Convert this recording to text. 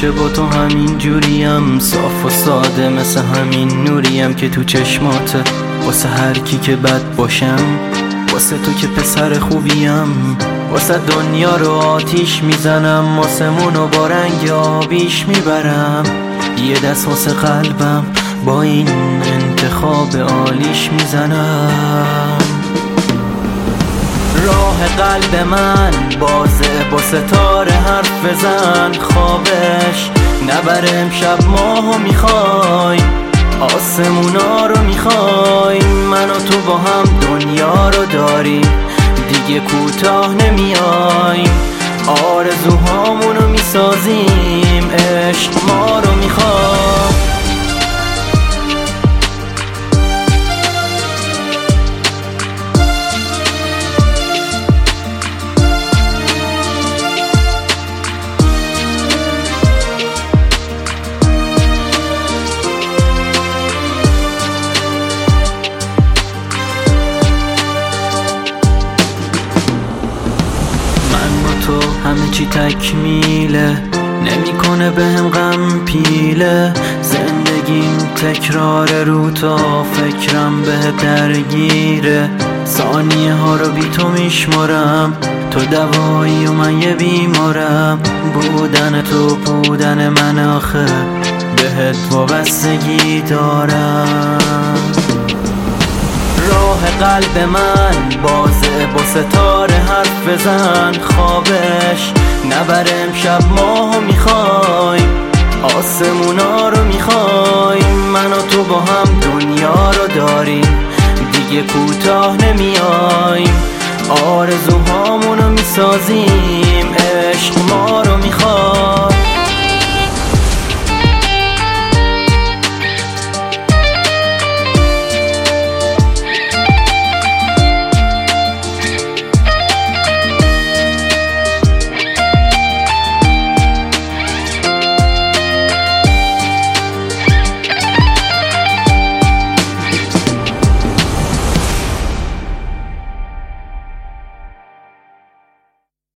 همیشه با تو همین جوریم، صاف و ساده مثل همین نوریم که تو چشماته. واسه هر کی که بد باشم، واسه تو که پسر خوبیم، واسه دنیا رو آتیش میزنم، آسمونو با رنگ آبیش میبرم. یه دست واسه قلبم با این انتخاب عالیش میزنم. راه قلب من بازه، با ستاره حرف بزن خوابش نبره. امشب ماهو میخوای، آسمونا رو میخوای، من و تو با هم دنیا رو داریم، دیگه کوتاه نمیایم، آرزوهامونو میسازیم، عشق ما رو میخوای. همه چی تکمیله، نمیکنه بهم غم پیله. زندگیم تکرار رو تا فکرم به درگیره. ثانیه ها رو بی تو میشمارم، تو دوایی و من یه بیمارم. بودن تو بودن من آخه، بهت وابستگی دارم. راه قلب من بازه، با ستاره حرف بزن خوابش نبره. امشب ماهو میخوای، آسمونا رو میخوای، من و تو با هم دنیا رو داریم، دیگه کوتاه نمیایم، آرزوهامونو میسازیم، عشق ما رو میخوای.